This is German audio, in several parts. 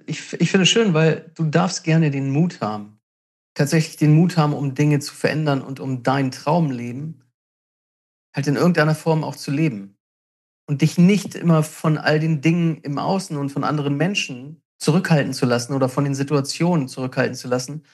Ich finde es schön, weil du darfst gerne den Mut haben. Tatsächlich den Mut haben, um Dinge zu verändern und um dein Traumleben halt in irgendeiner Form auch zu leben. Und dich nicht immer von all den Dingen im Außen und von anderen Menschen zurückhalten zu lassen oder von den Situationen zurückhalten zu lassen.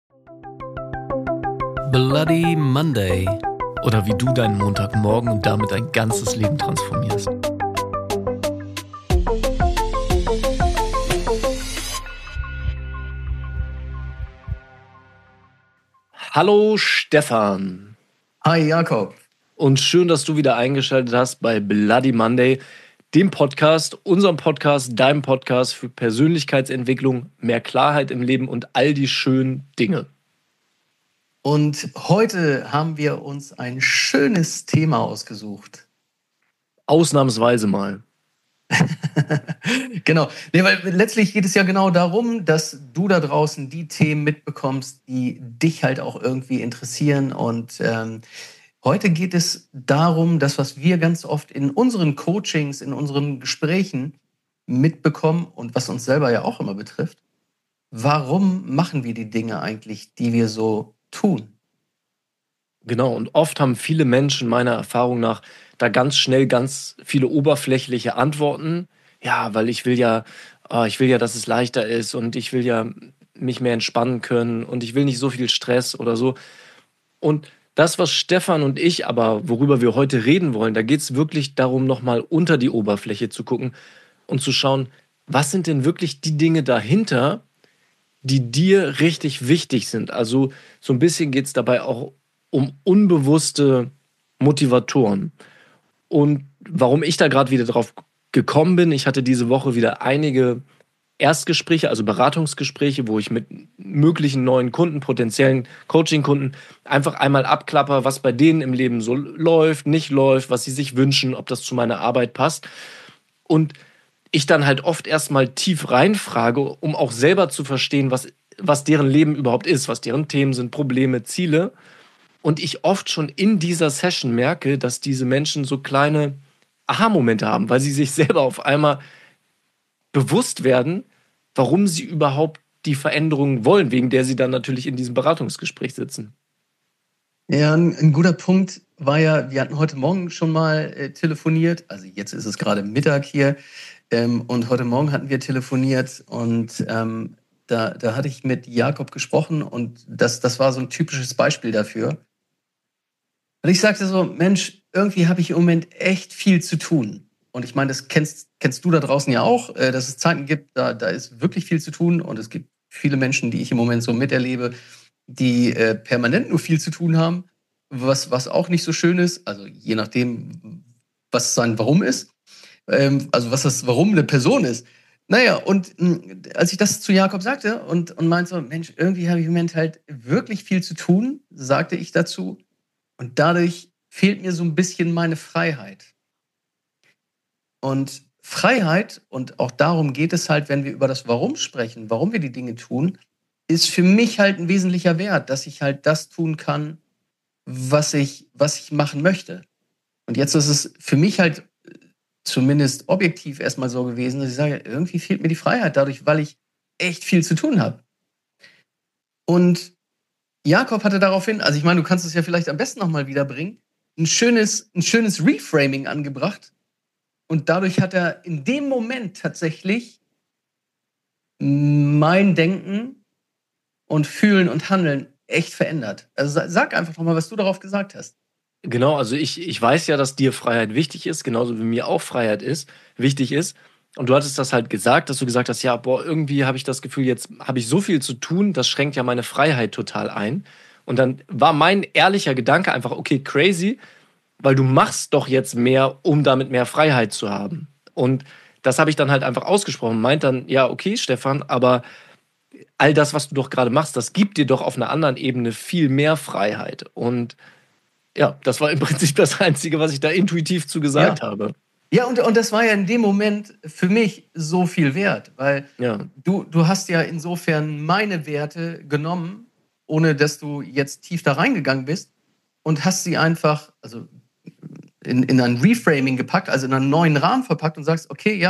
Bloody Monday. Oder wie du deinen Montagmorgen und damit dein ganzes Leben transformierst. Hallo Stefan. Hi Jakob. Und schön, dass du wieder eingeschaltet hast bei Bloody Monday, dem Podcast, unserem Podcast, deinem Podcast für Persönlichkeitsentwicklung, mehr Klarheit im Leben und all die schönen Dinge. Und heute haben wir uns ein schönes Thema ausgesucht. Ausnahmsweise mal. Genau. Nee, weil letztlich geht es ja genau darum, dass du da draußen die Themen mitbekommst, die dich halt auch irgendwie interessieren. Und heute geht es darum, das, was wir ganz oft in unseren Coachings, in unseren Gesprächen mitbekommen und was uns selber ja auch immer betrifft. Warum machen wir die Dinge eigentlich, die wir so tun? Genau, und oft haben viele Menschen meiner Erfahrung nach da ganz schnell ganz viele oberflächliche Antworten. Ja, weil ich will ja, dass es leichter ist und ich will ja mich mehr entspannen können und ich will nicht so viel Stress oder so. Und das, was Stefan und ich aber, worüber wir heute reden wollen, da geht es wirklich darum, nochmal unter die Oberfläche zu gucken und zu schauen, was sind denn wirklich die Dinge dahinter, die dir richtig wichtig sind. Also so ein bisschen geht es dabei auch um unbewusste Motivatoren. Und warum ich da gerade wieder drauf gekommen bin, ich hatte diese Woche wieder einige Erstgespräche, also Beratungsgespräche, wo ich mit möglichen neuen Kunden, potenziellen Coaching-Kunden einfach einmal abklapper, was bei denen im Leben so läuft, nicht läuft, was sie sich wünschen, ob das zu meiner Arbeit passt. Und ich dann halt oft erstmal tief reinfrage, um auch selber zu verstehen, was deren Leben überhaupt ist, was deren Themen sind, Probleme, Ziele. Und ich oft schon in dieser Session merke, dass diese Menschen so kleine Aha-Momente haben, weil sie sich selber auf einmal bewusst werden, warum sie überhaupt die Veränderung wollen, wegen der sie dann natürlich in diesem Beratungsgespräch sitzen. Ja, ein guter Punkt war ja, wir hatten heute Morgen schon mal telefoniert, also jetzt ist es gerade Mittag hier, und heute Morgen hatten wir telefoniert und da hatte ich mit Jakob gesprochen und das war so ein typisches Beispiel dafür. Und ich sagte so, Mensch, irgendwie habe ich im Moment echt viel zu tun. Und ich meine, das kennst du da draußen ja auch, dass es Zeiten gibt, da ist wirklich viel zu tun und es gibt viele Menschen, die ich im Moment so miterlebe, die permanent nur viel zu tun haben, was auch nicht so schön ist, also je nachdem, was sein Warum ist, also was das Warum eine Person ist. Naja, und als ich das zu Jakob sagte und meinte so, Mensch, irgendwie habe ich im Moment halt wirklich viel zu tun, sagte ich dazu, und dadurch fehlt mir so ein bisschen meine Freiheit. Und Freiheit, und auch darum geht es halt, wenn wir über das Warum sprechen, warum wir die Dinge tun, ist für mich halt ein wesentlicher Wert, dass ich halt das tun kann, was ich machen möchte. Und jetzt ist es für mich halt zumindest objektiv erstmal so gewesen, dass ich sage, irgendwie fehlt mir die Freiheit dadurch, weil ich echt viel zu tun habe. Und Jakob hatte daraufhin, also ich meine, du kannst es ja vielleicht am besten nochmal wiederbringen, ein schönes Reframing angebracht. Und dadurch hat er in dem Moment tatsächlich mein Denken und Fühlen und Handeln echt verändert. Also sag einfach nochmal, was du darauf gesagt hast. Genau, also ich weiß ja, dass dir Freiheit wichtig ist, genauso wie mir auch Freiheit wichtig ist. Und du hattest das halt gesagt, dass du gesagt hast, ja, boah, irgendwie habe ich das Gefühl, jetzt habe ich so viel zu tun, das schränkt ja meine Freiheit total ein. Und dann war mein ehrlicher Gedanke einfach, okay, crazy, weil du machst doch jetzt mehr, um damit mehr Freiheit zu haben. Und das habe ich dann halt einfach ausgesprochen, meint dann, ja, okay, Stefan, aber all das, was du doch gerade machst, das gibt dir doch auf einer anderen Ebene viel mehr Freiheit. Und ja, das war im Prinzip das Einzige, was ich da intuitiv zu gesagt Ja. habe. Ja, und das war ja in dem Moment für mich so viel wert, weil Ja, du hast ja insofern meine Werte genommen, ohne dass du jetzt tief da reingegangen bist, und hast sie einfach in ein Reframing gepackt, also in einen neuen Rahmen verpackt und sagst, okay, ja,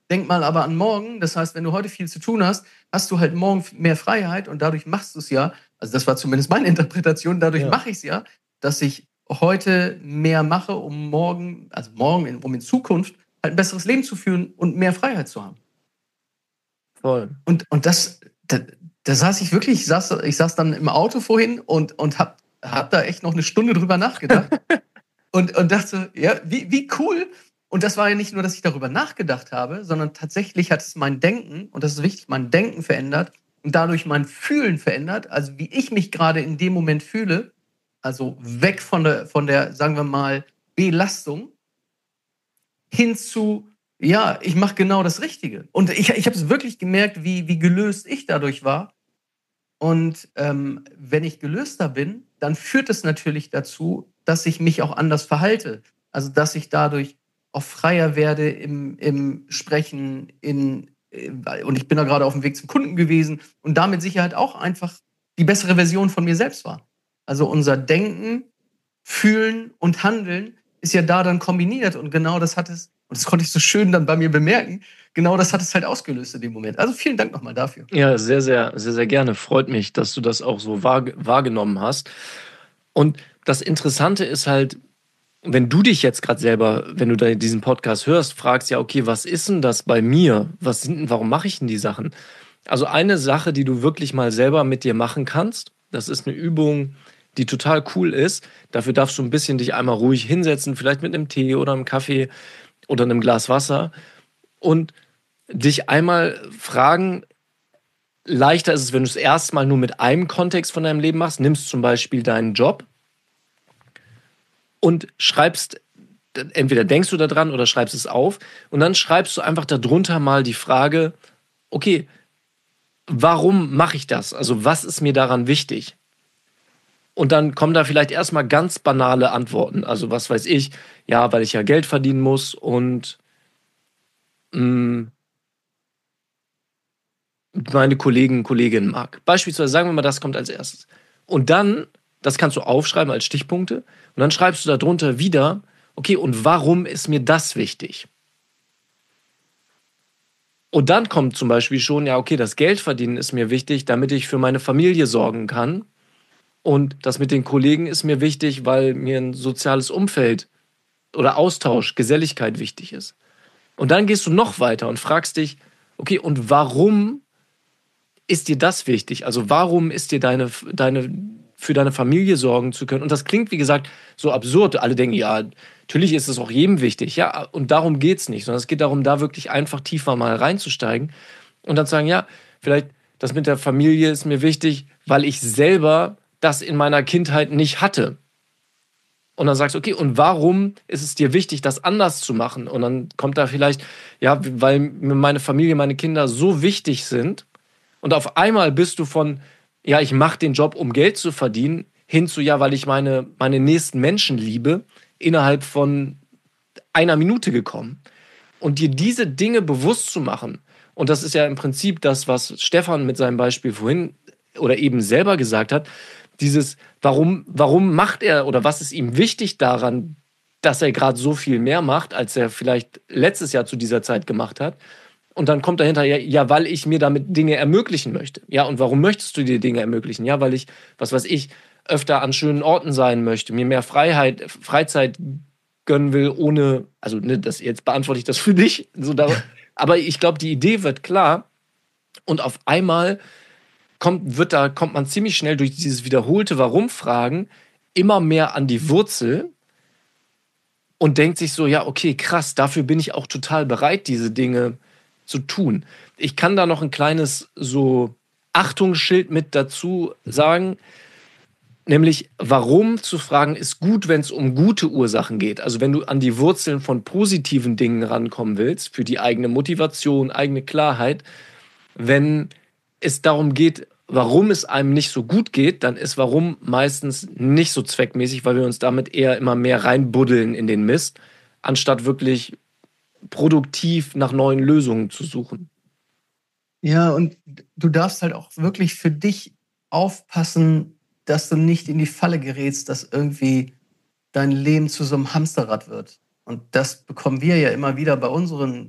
denk mal aber an morgen. Das heißt, wenn du heute viel zu tun hast, hast du halt morgen mehr Freiheit und dadurch machst du es ja. Also das war zumindest meine Interpretation. Dadurch Ja, mache ich es ja, dass ich heute mehr mache, um morgen, um in Zukunft halt ein besseres Leben zu führen und mehr Freiheit zu haben. voll. Und da saß ich wirklich, ich saß dann im Auto vorhin und hab da echt noch eine Stunde drüber nachgedacht und dachte, ja, wie cool. Und das war ja nicht nur, dass ich darüber nachgedacht habe, sondern tatsächlich hat es mein Denken, und das ist wichtig, mein Denken verändert und dadurch mein Fühlen verändert. Also wie ich mich gerade in dem Moment fühle, also weg von der, sagen wir mal, Belastung hin zu, ja, ich mache genau das Richtige. Und ich habe es wirklich gemerkt, wie gelöst ich dadurch war. Und wenn ich gelöster bin, dann führt es natürlich dazu, dass ich mich auch anders verhalte. Also dass ich dadurch auch freier werde im Sprechen, und ich bin da gerade auf dem Weg zum Kunden gewesen und damit Sicherheit auch einfach die bessere Version von mir selbst war. Also unser Denken, Fühlen und Handeln ist ja da dann kombiniert und genau das hat es, und das konnte ich so schön dann bei mir bemerken, genau das hat es halt ausgelöst in dem Moment. Also vielen Dank nochmal dafür. Ja, sehr, sehr, sehr, sehr gerne. Freut mich, dass du das auch so wahrgenommen hast. Und das Interessante ist halt, wenn du dich jetzt gerade selber, wenn du da diesen Podcast hörst, fragst, ja, okay, was ist denn das bei mir? Warum mache ich denn die Sachen? Also eine Sache, die du wirklich mal selber mit dir machen kannst, das ist eine Übung, die total cool ist. Dafür darfst du ein bisschen dich einmal ruhig hinsetzen, vielleicht mit einem Tee oder einem Kaffee oder einem Glas Wasser und dich einmal fragen, leichter ist es, wenn du es erstmal nur mit einem Kontext von deinem Leben machst, nimmst zum Beispiel deinen Job und schreibst, entweder denkst du daran oder schreibst es auf und dann schreibst du einfach darunter mal die Frage, okay, warum mache ich das? Also was ist mir daran wichtig? Und dann kommen da vielleicht erstmal ganz banale Antworten. Also was weiß ich, ja, weil ich ja Geld verdienen muss und mh, meine Kolleginnen mag. Beispielsweise sagen wir mal, das kommt als erstes. Und dann, das kannst du aufschreiben als Stichpunkte, und dann schreibst du darunter wieder, okay, und warum ist mir das wichtig? Und dann kommt zum Beispiel schon, ja, okay, das Geld verdienen ist mir wichtig, damit ich für meine Familie sorgen kann. Und das mit den Kollegen ist mir wichtig, weil mir ein soziales Umfeld oder Austausch, Geselligkeit wichtig ist. Und dann gehst du noch weiter und fragst dich, okay, und warum ist dir das wichtig? Also warum ist dir für deine Familie sorgen zu können? Und das klingt, wie gesagt, so absurd. Alle denken, ja, natürlich ist es auch jedem wichtig. Ja, und darum geht es nicht, sondern es geht darum, da wirklich einfach tiefer mal reinzusteigen und dann zu sagen, ja, vielleicht das mit der Familie ist mir wichtig, weil ich selber das in meiner Kindheit nicht hatte. Und dann sagst du, okay, und warum ist es dir wichtig, das anders zu machen? Und dann kommt da vielleicht, ja, weil mir meine Familie, meine Kinder so wichtig sind. Und auf einmal bist du von, ja, ich mache den Job, um Geld zu verdienen, hin zu, ja, weil ich meine nächsten Menschen liebe, innerhalb von einer Minute gekommen. Und dir diese Dinge bewusst zu machen, und das ist ja im Prinzip das, was Stefan mit seinem Beispiel vorhin oder eben selber gesagt hat, dieses, warum macht er oder was ist ihm wichtig daran, dass er gerade so viel mehr macht, als er vielleicht letztes Jahr zu dieser Zeit gemacht hat. Und dann kommt dahinter, ja, weil ich mir damit Dinge ermöglichen möchte. Ja, und warum möchtest du dir Dinge ermöglichen? Ja, weil ich, was weiß ich, öfter an schönen Orten sein möchte, mir mehr Freizeit gönnen will, ohne, also ne, das, jetzt beantworte ich das für dich. So aber ich glaube, die Idee wird klar und auf einmal kommt man ziemlich schnell durch dieses wiederholte Warum-Fragen immer mehr an die Wurzel und denkt sich so, ja, okay, krass, dafür bin ich auch total bereit, diese Dinge zu tun. Ich kann da noch ein kleines so Achtungsschild mit dazu sagen, nämlich warum zu fragen ist gut, wenn es um gute Ursachen geht. Also wenn du an die Wurzeln von positiven Dingen rankommen willst, für die eigene Motivation, eigene Klarheit, wenn es darum geht, warum es einem nicht so gut geht, dann ist warum meistens nicht so zweckmäßig, weil wir uns damit eher immer mehr reinbuddeln in den Mist, anstatt wirklich produktiv nach neuen Lösungen zu suchen. Ja, und du darfst halt auch wirklich für dich aufpassen, dass du nicht in die Falle gerätst, dass irgendwie dein Leben zu so einem Hamsterrad wird. Und das bekommen wir ja immer wieder bei unseren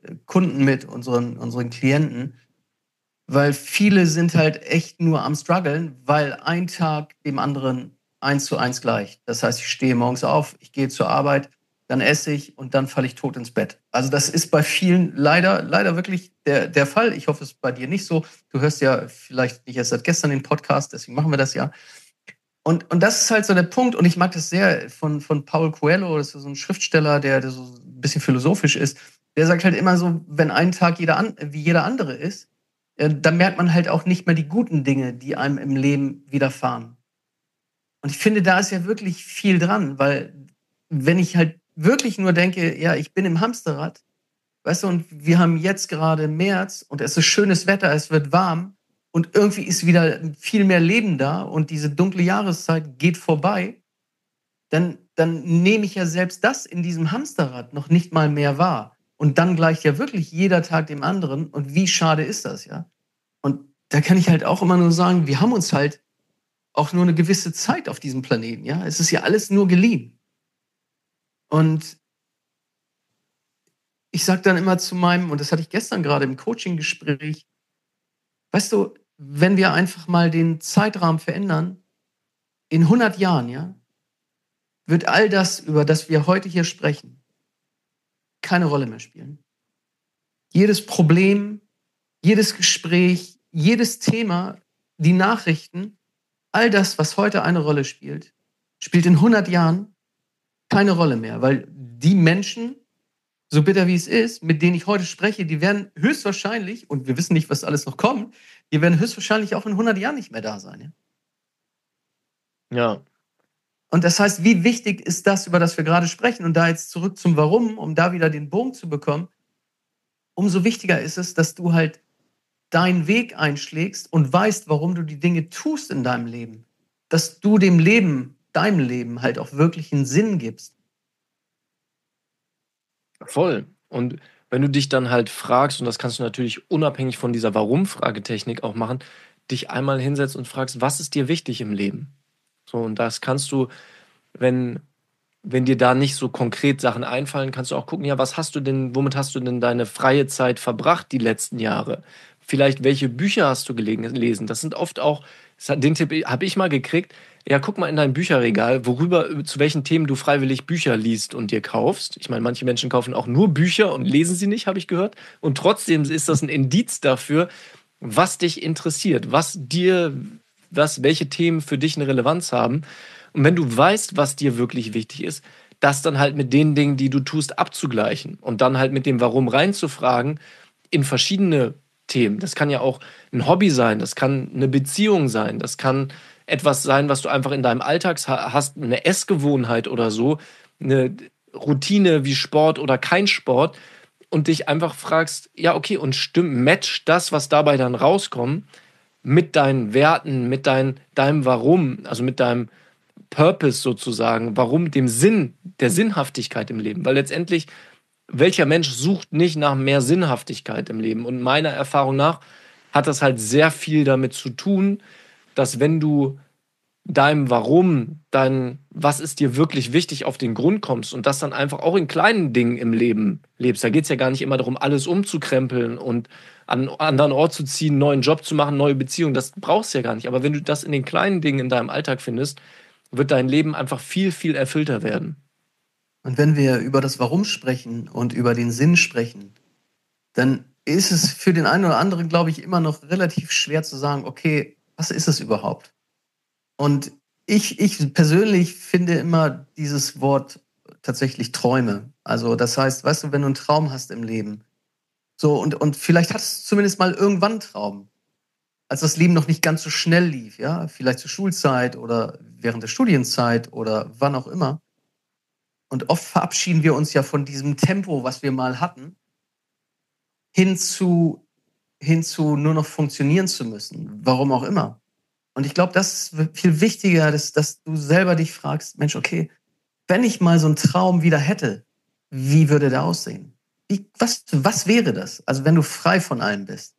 Kunden mit, unseren Klienten, weil viele sind halt echt nur am struggeln, weil ein Tag dem anderen 1:1 gleicht. Das heißt, ich stehe morgens auf, ich gehe zur Arbeit, dann esse ich und dann falle ich tot ins Bett. Also das ist bei vielen leider wirklich der Fall. Ich hoffe, es ist bei dir nicht so. Du hörst ja vielleicht nicht erst seit gestern den Podcast, deswegen machen wir das ja. Und das ist halt so der Punkt. Und ich mag das sehr von Paulo Coelho, das ist so ein Schriftsteller, der so ein bisschen philosophisch ist. Der sagt halt immer so, wenn ein Tag wie jeder andere ist, dann merkt man halt auch nicht mehr die guten Dinge, die einem im Leben widerfahren. Und ich finde, da ist ja wirklich viel dran, weil wenn ich halt wirklich nur denke, ja, ich bin im Hamsterrad, weißt du, und wir haben jetzt gerade März und es ist schönes Wetter, es wird warm und irgendwie ist wieder viel mehr Leben da und diese dunkle Jahreszeit geht vorbei, dann nehme ich ja selbst das in diesem Hamsterrad noch nicht mal mehr wahr. Und dann gleicht ja wirklich jeder Tag dem anderen. Und wie schade ist das, ja? Und da kann ich halt auch immer nur sagen, wir haben uns halt auch nur eine gewisse Zeit auf diesem Planeten, ja? Es ist ja alles nur geliehen. Und ich sage dann immer zu meinem, und das hatte ich gestern gerade im Coaching-Gespräch, weißt du, wenn wir einfach mal den Zeitrahmen verändern, in 100 Jahren, ja, wird all das, über das wir heute hier sprechen, keine Rolle mehr spielen. Jedes Problem, jedes Gespräch, jedes Thema, die Nachrichten, all das, was heute eine Rolle spielt, spielt in 100 Jahren keine Rolle mehr, weil die Menschen, so bitter wie es ist, mit denen ich heute spreche, die werden höchstwahrscheinlich, und wir wissen nicht, was alles noch kommt, die werden höchstwahrscheinlich auch in 100 Jahren nicht mehr da sein. Ja? Ja, Und das heißt, wie wichtig ist das, über das wir gerade sprechen? Und da jetzt zurück zum Warum, um da wieder den Bogen zu bekommen, umso wichtiger ist es, dass du halt deinen Weg einschlägst und weißt, warum du die Dinge tust in deinem Leben. Dass du dem Leben, deinem Leben halt auch wirklich einen Sinn gibst. voll. Und wenn du dich dann halt fragst, und das kannst du natürlich unabhängig von dieser Warum-Fragetechnik auch machen, dich einmal hinsetzt und fragst, was ist dir wichtig im Leben? So, und das kannst du, wenn, wenn dir da nicht so konkret Sachen einfallen, kannst du auch gucken, ja, womit hast du denn deine freie Zeit verbracht die letzten Jahre? Vielleicht, welche Bücher hast du gelesen? Das sind oft auch, den Tipp habe ich mal gekriegt, ja, guck mal in dein Bücherregal, zu welchen Themen du freiwillig Bücher liest und dir kaufst. Ich meine, manche Menschen kaufen auch nur Bücher und lesen sie nicht, habe ich gehört. Und trotzdem ist das ein Indiz dafür, was dich interessiert, welche Themen für dich eine Relevanz haben. Und wenn du weißt, was dir wirklich wichtig ist, das dann halt mit den Dingen, die du tust, abzugleichen und dann halt mit dem Warum reinzufragen in verschiedene Themen. Das kann ja auch ein Hobby sein, das kann eine Beziehung sein, das kann etwas sein, was du einfach in deinem Alltag hast, eine Essgewohnheit oder so, eine Routine wie Sport oder kein Sport und dich einfach fragst, ja, okay, und matcht das, was dabei dann rauskommt, mit deinen Werten, deinem Warum, also mit deinem Purpose sozusagen, warum, dem Sinn, der Sinnhaftigkeit im Leben. Weil letztendlich, welcher Mensch sucht nicht nach mehr Sinnhaftigkeit im Leben? Und meiner Erfahrung nach hat das halt sehr viel damit zu tun, dass wenn du deinem Warum, was ist dir wirklich wichtig, auf den Grund kommst und das dann einfach auch in kleinen Dingen im Leben lebst. Da geht es ja gar nicht immer darum, alles umzukrempeln und an einen anderen Ort zu ziehen, einen neuen Job zu machen, neue Beziehungen. Das brauchst du ja gar nicht. Aber wenn du das in den kleinen Dingen in deinem Alltag findest, wird dein Leben einfach viel, viel erfüllter werden. Und wenn wir über das Warum sprechen und über den Sinn sprechen, dann ist es für den einen oder anderen, glaube ich, immer noch relativ schwer zu sagen, okay, was ist es überhaupt? Und ich persönlich finde immer dieses Wort tatsächlich Träume. Also das heißt, weißt du, wenn du einen Traum hast im Leben, so und vielleicht hattest du zumindest mal irgendwann einen Traum, als das Leben noch nicht ganz so schnell lief, ja, vielleicht zur Schulzeit oder während der Studienzeit oder wann auch immer. Und oft verabschieden wir uns ja von diesem Tempo, was wir mal hatten, hin zu nur noch funktionieren zu müssen, warum auch immer. Und ich glaube, das ist viel wichtiger, dass du selber dich fragst, Mensch, okay, wenn ich mal so einen Traum wieder hätte, wie würde der aussehen? Was wäre das? Also wenn du frei von allem bist.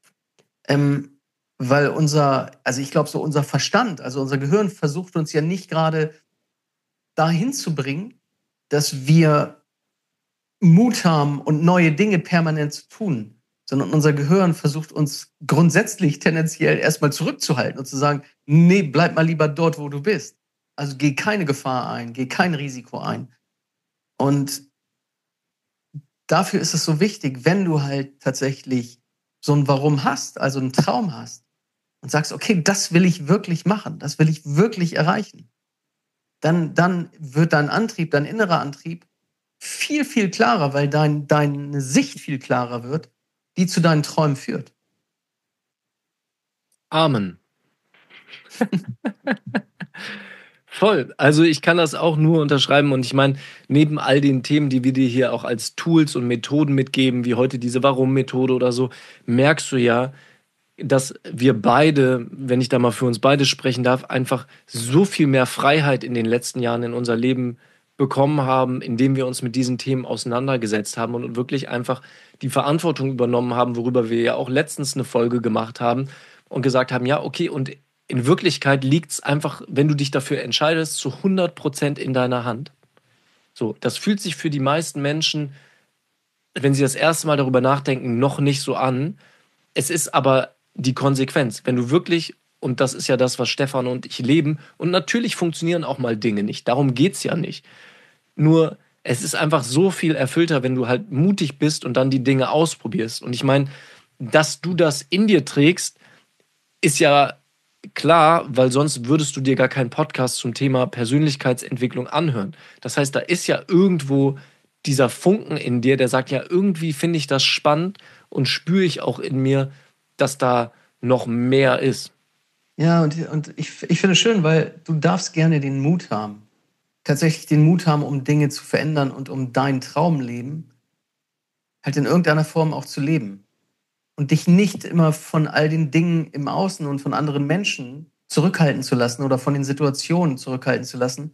Weil ich glaube, so unser Verstand, also unser Gehirn versucht uns ja nicht gerade dahin zu bringen, dass wir Mut haben und neue Dinge permanent zu tun, sondern unser Gehirn versucht uns grundsätzlich tendenziell erstmal zurückzuhalten und zu sagen, nee, bleib mal lieber dort, wo du bist. Also geh keine Gefahr ein, geh kein Risiko ein. Und dafür ist es so wichtig, wenn du halt tatsächlich so ein Warum hast, also einen Traum hast und sagst, okay, das will ich wirklich machen, das will ich wirklich erreichen, dann wird dein Antrieb, dein innerer Antrieb viel, viel klarer, weil deine Sicht viel klarer wird, die zu deinen Träumen führt. Amen. Voll. Also ich kann das auch nur unterschreiben und ich meine, neben all den Themen, die wir dir hier auch als Tools und Methoden mitgeben, wie heute diese Warum-Methode oder so, merkst du ja, dass wir beide, wenn ich da mal für uns beide sprechen darf, einfach so viel mehr Freiheit in den letzten Jahren in unser Leben bekommen haben, indem wir uns mit diesen Themen auseinandergesetzt haben und wirklich einfach die Verantwortung übernommen haben, worüber wir ja auch letztens eine Folge gemacht haben und gesagt haben, ja, okay, und in Wirklichkeit liegt es einfach, wenn du dich dafür entscheidest, zu 100% in deiner Hand. So, das fühlt sich für die meisten Menschen, wenn sie das erste Mal darüber nachdenken, noch nicht so an. Es ist aber die Konsequenz. Wenn du wirklich, und das ist ja das, was Stefan und ich leben, und natürlich funktionieren auch mal Dinge nicht. Darum geht es ja nicht. Nur, es ist einfach so viel erfüllter, wenn du halt mutig bist und dann die Dinge ausprobierst. Und ich meine, dass du das in dir trägst, ist ja klar, weil sonst würdest du dir gar keinen Podcast zum Thema Persönlichkeitsentwicklung anhören. Das heißt, da ist ja irgendwo dieser Funken in dir, der sagt, ja, irgendwie finde ich das spannend und spüre ich auch in mir, dass da noch mehr ist. Ja, und ich finde es schön, weil du darfst gerne den Mut haben. Tatsächlich den Mut haben, um Dinge zu verändern und um dein Traumleben halt in irgendeiner Form auch zu leben. Und dich nicht immer von all den Dingen im Außen und von anderen Menschen zurückhalten zu lassen oder von den Situationen zurückhalten zu lassen.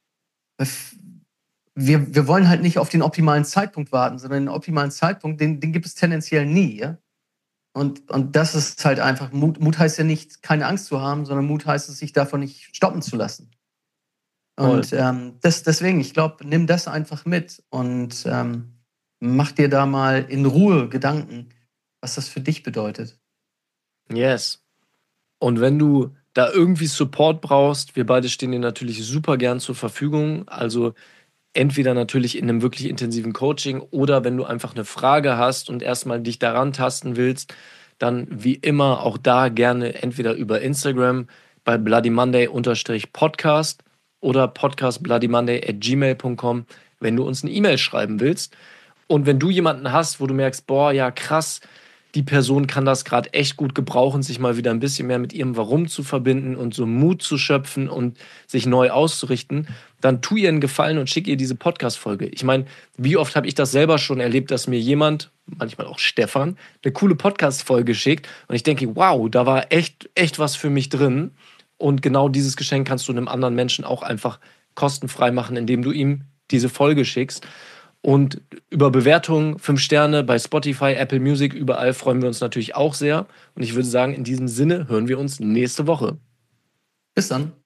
Wir wollen halt nicht auf den optimalen Zeitpunkt warten, sondern den optimalen Zeitpunkt, den gibt es tendenziell nie. Ja? Und das ist halt einfach, Mut heißt ja nicht, keine Angst zu haben, sondern Mut heißt es, sich davon nicht stoppen zu lassen. Und deswegen, ich glaube, nimm das einfach mit und mach dir da mal in Ruhe Gedanken, was das für dich bedeutet. Yes. Und wenn du da irgendwie Support brauchst, wir beide stehen dir natürlich super gern zur Verfügung. Also entweder natürlich in einem wirklich intensiven Coaching oder wenn du einfach eine Frage hast und erstmal dich daran tasten willst, dann wie immer auch da gerne entweder über Instagram bei Bloody Monday_Podcast oder podcastbloodymonday@gmail.com, wenn du uns eine E-Mail schreiben willst. Und wenn du jemanden hast, wo du merkst, boah, ja krass, die Person kann das gerade echt gut gebrauchen, sich mal wieder ein bisschen mehr mit ihrem Warum zu verbinden und so Mut zu schöpfen und sich neu auszurichten, dann tu ihr einen Gefallen und schick ihr diese Podcast-Folge. Ich meine, wie oft habe ich das selber schon erlebt, dass mir jemand, manchmal auch Stefan, eine coole Podcast-Folge schickt und ich denke, wow, da war echt was für mich drin. Und genau dieses Geschenk kannst du einem anderen Menschen auch einfach kostenfrei machen, indem du ihm diese Folge schickst. Und über Bewertungen, 5 Sterne bei Spotify, Apple Music, überall freuen wir uns natürlich auch sehr. Und ich würde sagen, in diesem Sinne hören wir uns nächste Woche. Bis dann.